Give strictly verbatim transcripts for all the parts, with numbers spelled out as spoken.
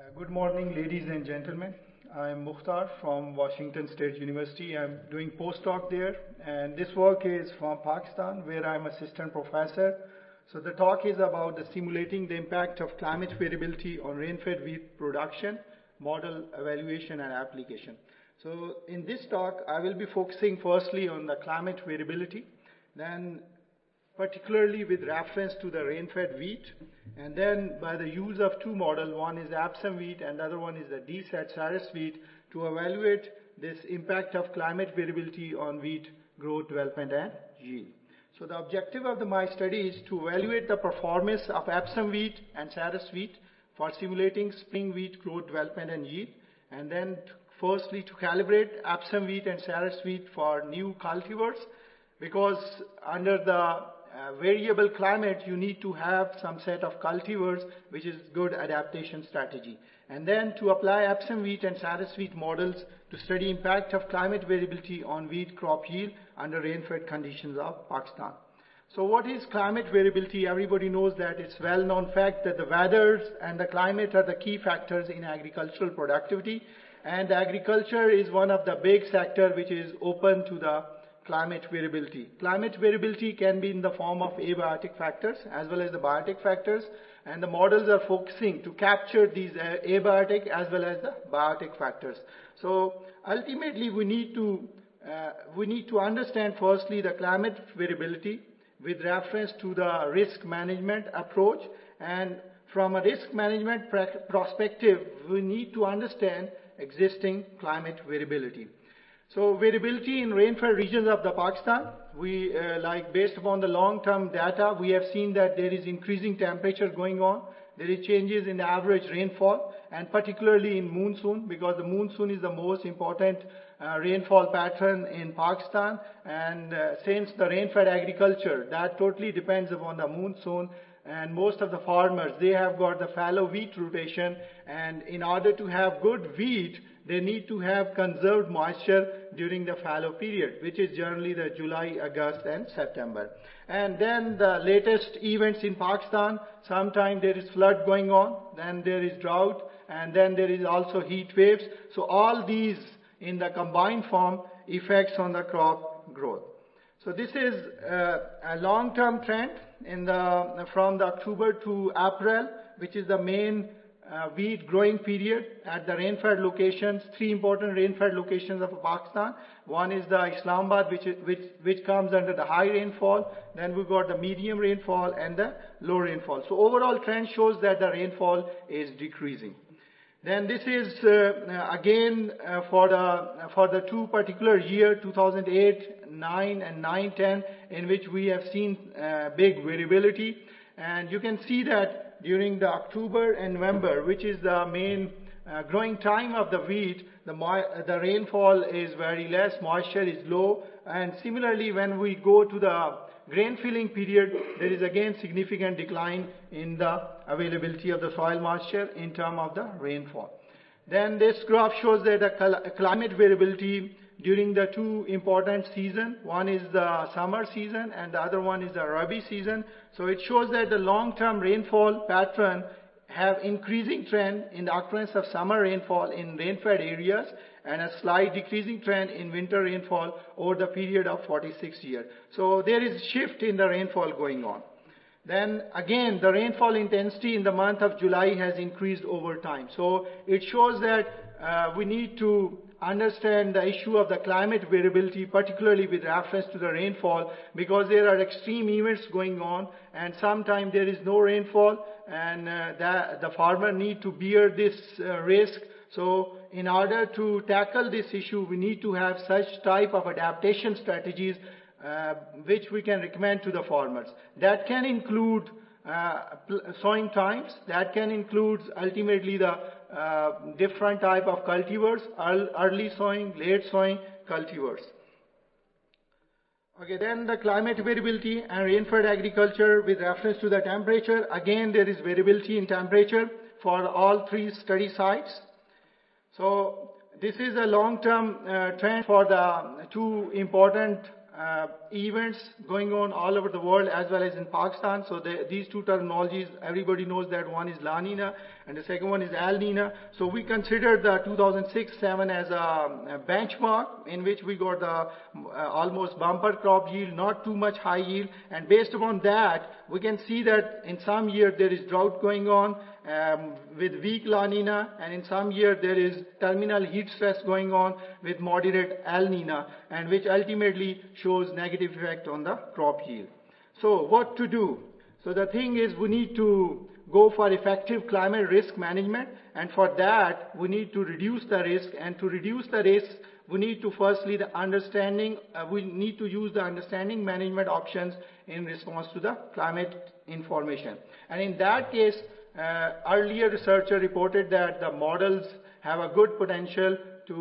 Uh, good morning, ladies and gentlemen. I'm Mukhtar from Washington State University. I'm doing postdoc there, and this work is from Pakistan, where I'm assistant professor. So the talk is about the simulating the impact of climate variability on rain-fed wheat production, model evaluation and application. So in this talk, I will be focusing firstly on the climate variability, then particularly with reference to the rain-fed wheat, and then by the use of two models, one is Absam wheat and the other one is the D SAT Saras wheat, to evaluate this impact of climate variability on wheat growth, development and yield. So the objective of the, my study is to evaluate the performance of Absam wheat and Saras wheat for simulating spring wheat growth, development and yield, and then to, firstly to calibrate Absam wheat and Saras wheat for new cultivars, because under the Uh, variable climate, you need to have some set of cultivars, which is good adaptation strategy. And then to apply Absam wheat and Saras wheat models to study impact of climate variability on wheat crop yield under rain-fed conditions of Pakistan. So what is climate variability? Everybody knows that it's well-known fact that the weathers and the climate are the key factors in agricultural productivity, and agriculture is one of the big sector which is open to the climate variability. Climate variability can be in the form of abiotic factors as well as the biotic factors, and the models are focusing to capture these uh, abiotic as well as the biotic factors. So ultimately we need to uh, we need to understand firstly the climate variability with reference to the risk management approach, and from a risk management perspective we need to understand existing climate variability. So variability in rain-fed regions of the Pakistan, we uh, like based upon the long-term data, we have seen that there is increasing temperature going on. There is changes in the average rainfall, and particularly in monsoon, because the monsoon is the most important uh, rainfall pattern in Pakistan. And uh, since the rain-fed agriculture, that totally depends upon the monsoon, and most of the farmers, they have got the fallow wheat rotation, and in order to have good wheat, they need to have conserved moisture during the fallow period, which is generally the July, August and September. And then the latest events in Pakistan, sometime there is flood going on, then there is drought, and then there is also heat waves. So all these in the combined form effects on the crop growth. So this is uh, a long-term trend in the, from the October to April, which is the main uh, wheat growing period at the rain-fed locations, three important rain-fed locations of Pakistan. One is the Islamabad, which, is, which, which comes under the high rainfall. Then we've got the medium rainfall and the low rainfall. So overall trend shows that the rainfall is decreasing. Then this is uh, again uh, for the for the two particular year two thousand eight, nine and nine ten, in which we have seen uh, big variability, and you can see that during the October and November, which is the main uh, growing time of the wheat, the the rainfall is very less, moisture is low, and similarly when we go to the grain filling period, there is again significant decline in the availability of the soil moisture in terms of the rainfall. Then this graph shows that the climate variability during the two important seasons. One is the summer season and the other one is the Rabi season. So it shows that the long-term rainfall pattern have increasing trend in the occurrence of summer rainfall in rain-fed areas, and a slight decreasing trend in winter rainfall over the period of forty-six years. So there is shift in the rainfall going on. Then again, the rainfall intensity in the month of July has increased over time. So it shows that uh, we need to understand the issue of the climate variability, particularly with reference to the rainfall, because there are extreme events going on, and sometimes there is no rainfall, and uh, the, the farmer need to bear this uh, risk. So in order to tackle this issue, we need to have such type of adaptation strategies uh, which we can recommend to the farmers. That can include uh, sowing times, that can include ultimately the uh, different type of cultivars, early sowing, late sowing cultivars. Okay, then the climate variability and rain-fed agriculture with reference to the temperature. Again, there is variability in temperature for all three study sites. So this is a long-term uh, trend for the two important uh, events going on all over the world as well as in Pakistan. So the, these two terminologies, everybody knows that one is La Nina and the second one is El Nina. So we consider the two thousand six seven as a, a benchmark in which we got the uh, almost bumper crop yield, not too much high yield. And based upon that, we can see that in some years there is drought going on um, with weak La Nina, and in some years there is terminal heat stress going on with moderate El Nina, and which ultimately shows negative effect on the crop yield. So what to do? So the thing is, we need to go for effective climate risk management, and for that we need to reduce the risk, and to reduce the risk we need to firstly the understanding, uh, we need to use the understanding management options in response to the climate information. And in that case, uh, earlier researcher reported that the models have a good potential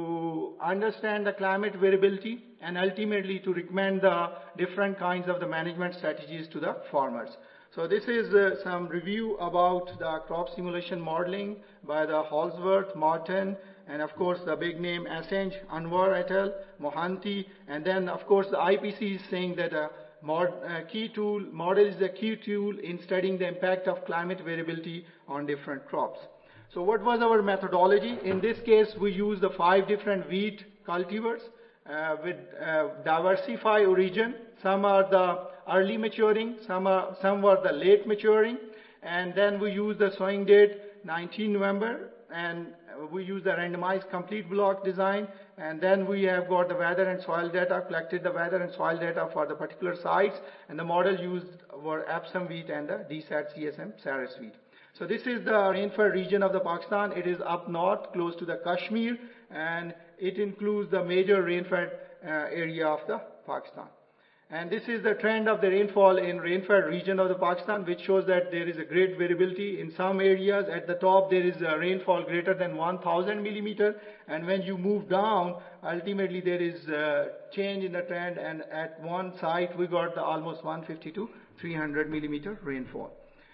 to understand the climate variability and ultimately to recommend the different kinds of the management strategies to the farmers. So this is uh, some review about the crop simulation modeling by the Holsworth, Martin, and of course the big name Assange, Anwar et al., Mohanty, and then of course the I P C is saying that a mod, uh, key tool, model is a key tool in studying the impact of climate variability on different crops. So what was our methodology? In this case, we used the five different wheat cultivars uh, with uh, diversified origin. Some are the early maturing, some are some were the late maturing, and then we use the sowing date nineteenth November, and we use the randomized complete block design, and then we have got the weather and soil data, collected the weather and soil data for the particular sites, and the model used were Epsom wheat and the D SAT C S M Saras wheat. So this is the rainfall region of the Pakistan. It is up north, close to the Kashmir, and it includes the major rainfall uh, area of the Pakistan. And this is the trend of the rainfall in rainfall region of the Pakistan, which shows that there is a great variability. In some areas at the top there is a rainfall greater than one thousand millimeter, and when you move down, ultimately there is a change in the trend, and at one site we got the almost one fifty to three hundred millimeter rainfall.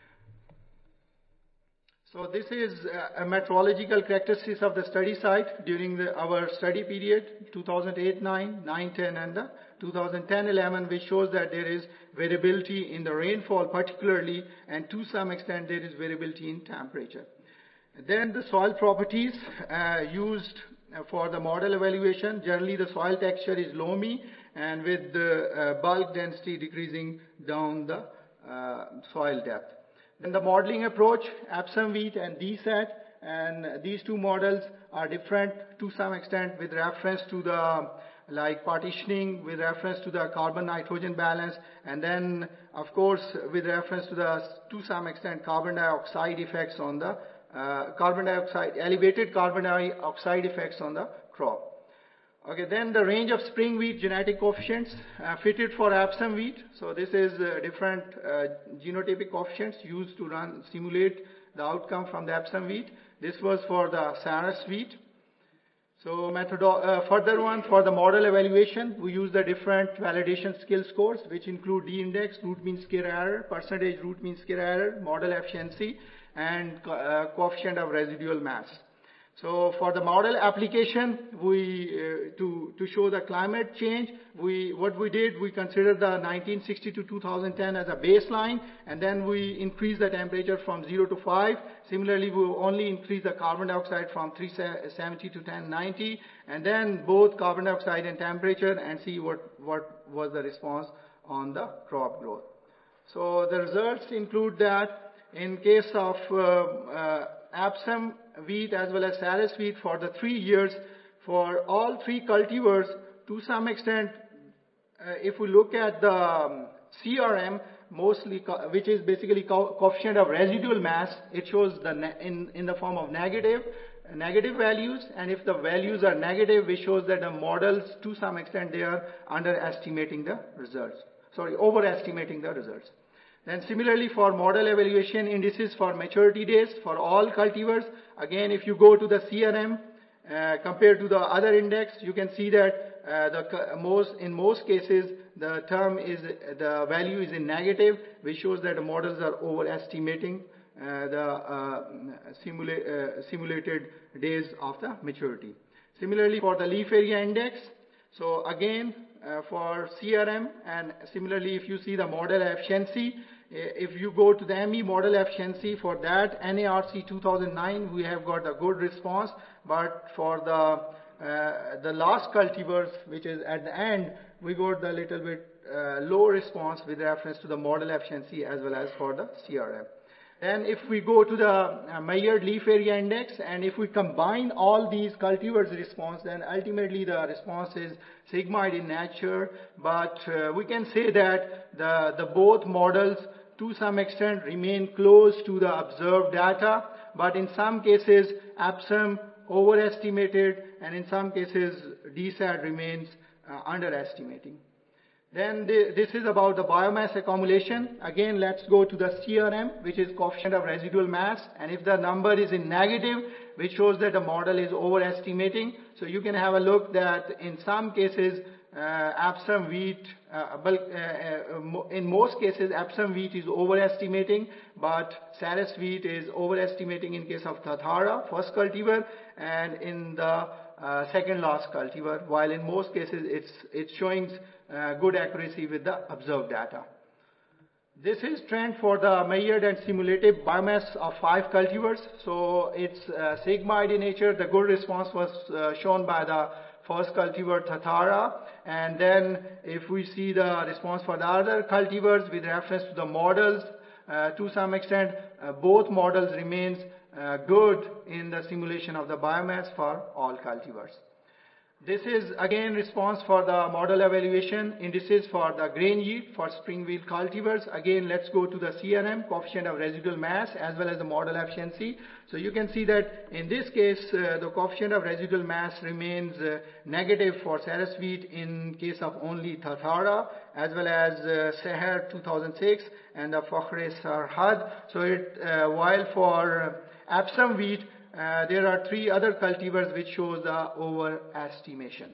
So this is a meteorological characteristics of the study site during the, our study period, two thousand eight nine, nine ten, and the two thousand ten eleven, which shows that there is variability in the rainfall particularly, and to some extent there is variability in temperature. Then the soil properties uh, used for the model evaluation. Generally the soil texture is loamy, and with the uh, bulk density decreasing down the uh, soil depth. Then the modeling approach, Epsom wheat and D SAT, and these two models are different to some extent with reference to the like partitioning, with reference to the carbon-nitrogen balance, and then of course with reference to the to some extent carbon dioxide effects on the uh, carbon dioxide, elevated carbon dioxide effects on the crop. Okay, then the range of spring wheat genetic coefficients uh, fitted for Epsom wheat. So this is uh, different uh, genotypic coefficients used to run simulate the outcome from the Epsom wheat. This was for the Saras wheat. So method, uh, further one for the model evaluation, we use the different validation skill scores, which include D index, root mean square error, percentage root mean square error, model efficiency, and uh, coefficient of residual mass. So for the model application, we uh, to to show the climate change, we what we did, we considered the nineteen sixty to two thousand ten as a baseline, and then we increased the temperature from zero to five. Similarly, we only increased the carbon dioxide from three seventy to ten ninety, and then both carbon dioxide and temperature, and see what what was the response on the crop growth. So the results include that in case of uh, uh, Epsom wheat as well as Saras wheat for the three years, for all three cultivars, to some extent, uh, if we look at the um, C R M, mostly, which is basically co coefficient of residual mass, it shows the in, in the form of negative, negative values, and if the values are negative, which shows that the models, to some extent, they are underestimating the results. Sorry, overestimating the results. Then similarly for model evaluation indices for maturity days for all cultivars, again if you go to the C R M uh, compared to the other index, you can see that uh, the most in most cases the term is the value is in negative, which shows that the models are overestimating uh, the uh, simula uh, simulated days of the maturity. Similarly for the leaf area index, So again, uh, for C R M, and similarly, if you see the model efficiency, if you go to the M E model efficiency, for that N A R C two thousand nine, we have got a good response, but for the uh, the last cultivars, which is at the end, we got the little bit uh, low response with reference to the model efficiency as well as for the C R M. And if we go to the uh, measured leaf area index, and if we combine all these cultivars response, then ultimately the response is sigmoid in nature. But uh, we can say that the, the both models to some extent remain close to the observed data, but in some cases APSEM overestimated, and in some cases D SAT remains uh, underestimating. Then the, this is about the biomass accumulation. Again, let's go to the C R M, which is coefficient of residual mass. And if the number is in negative, which shows that the model is overestimating. So you can have a look that in some cases, uh, APSEM wheat, uh, bulk, uh, uh, in most cases, APSEM wheat is overestimating, but Ceres wheat is overestimating in case of Thathara, first cultivar, and in the uh, second last cultivar, while in most cases it's, it's showing Uh, good accuracy with the observed data. This is trend for the measured and simulated biomass of five cultivars. So it's uh, sigmoid in nature. The good response was uh, shown by the first cultivar Thathara. And then if we see the response for the other cultivars with reference to the models, uh, to some extent, uh, both models remains uh, good in the simulation of the biomass for all cultivars. This is again response for the model evaluation indices for the grain yield for spring wheat cultivars. Again, let's go to the C R M, coefficient of residual mass, as well as the model efficiency. So you can see that in this case, uh, the coefficient of residual mass remains uh, negative for Ceres wheat in case of only Thathara, as well as uh, Seher two thousand six and the Fakhre Sarhad. So it, uh, while for uh, APSEM wheat, Uh, there are three other cultivars which shows the overestimation.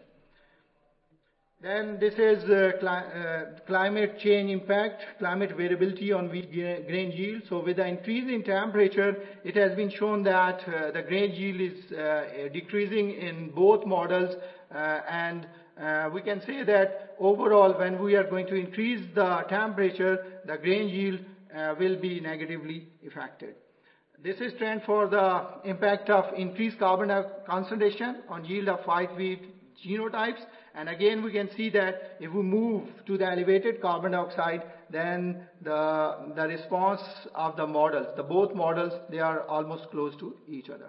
Then this is uh, cli uh, climate change impact, climate variability on wheat grain yield. So with the increase in temperature, it has been shown that uh, the grain yield is uh, decreasing in both models, uh, and uh, we can say that overall when we are going to increase the temperature, the grain yield uh, will be negatively affected. This is trend for the impact of increased carbon dioxide concentration on yield of five wheat genotypes. And again, we can see that if we move to the elevated carbon dioxide, then the, the response of the models, the both models, they are almost close to each other.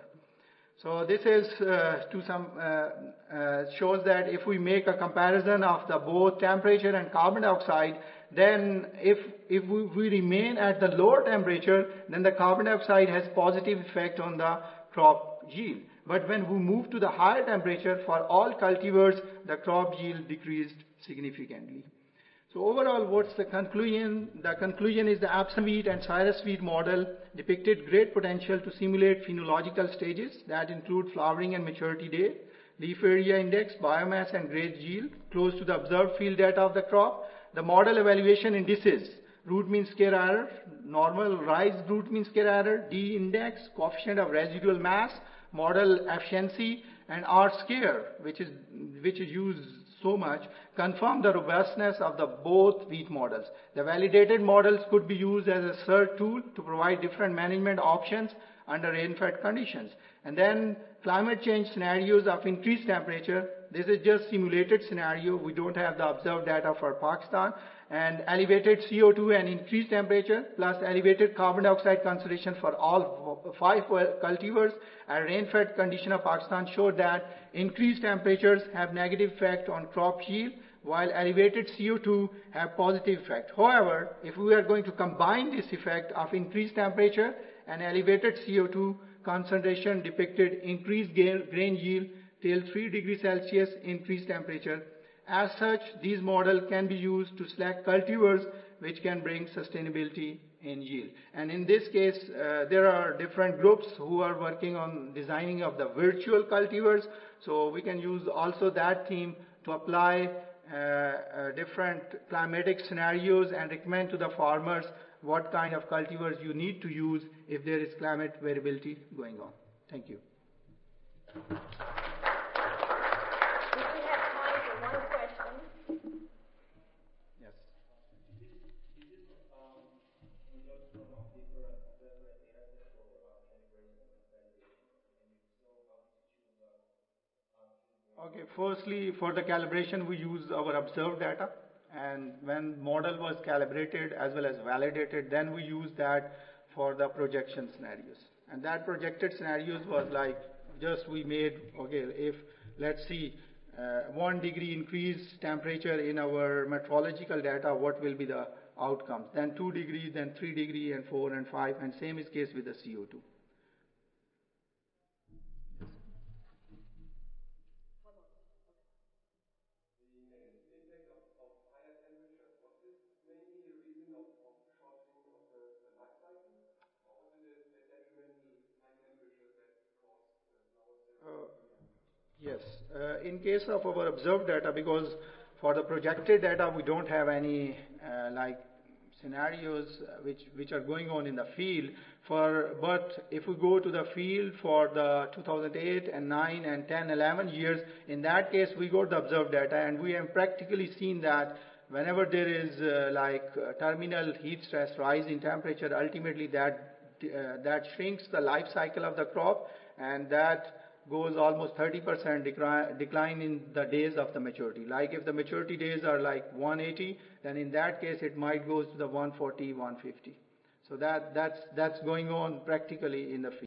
So this is uh, to some uh, uh, shows that if we make a comparison of the both temperature and carbon dioxide, then if if we, we remain at the lower temperature, then the carbon dioxide has positive effect on the crop yield. But when we move to the higher temperature, for all cultivars, the crop yield decreased significantly. So overall, what's the conclusion? The conclusion is the APSEM wheat and Ceres wheat model depicted great potential to simulate phenological stages that include flowering and maturity date, leaf area index, biomass and grain yield, close to the observed field data of the crop. The model evaluation indices, root mean square error, normal rise root mean square error, D index, coefficient of residual mass, model efficiency, and R square, which is, which is used so much, confirm the robustness of the both wheat models. The validated models could be used as a search tool to provide different management options under rain-fed conditions. And then climate change scenarios of increased temperature. This is just simulated scenario. We don't have the observed data for Pakistan. And elevated C O two and increased temperature plus elevated carbon dioxide concentration for all five cultivars and rain-fed condition of Pakistan showed that increased temperatures have negative effect on crop yield, while elevated C O two have positive effect. However, if we are going to combine this effect of increased temperature and elevated C O two concentration depicted increased grain yield till three degrees Celsius increased temperature. As such, these models can be used to select cultivars which can bring sustainability in yield. And in this case, uh, there are different groups who are working on designing of the virtual cultivars. So we can use also that theme to apply uh, uh, different climatic scenarios and recommend to the farmers what kind of cultivars you need to use if there is climate variability going on. Thank you. We have time for one Okay, firstly, for the calibration, we use our observed data, and when model was calibrated as well as validated, then we use that for the projection scenarios. And that projected scenarios was like, just we made, okay, if, let's see, uh, one degree increase temperature in our meteorological data, what will be the outcomes? Then two degrees, then three degree, and four and five, and same is case with the C O two. Uh, Yes. Uh, in case of our observed data, because for the projected data, we don't have any uh, like scenarios uh, which which are going on in the field. For but if we go to the field for the two thousand eight and nine and ten, eleven years, in that case we got the observed data, and we have practically seen that whenever there is uh, like uh, terminal heat stress rise in temperature, ultimately that uh, that shrinks the life cycle of the crop, and that goes almost thirty percent decline, decline in the days of the maturity. Like if the maturity days are like one eighty, then in that case it might go to the one forty, one fifty. So that, that's, that's going on practically in the field.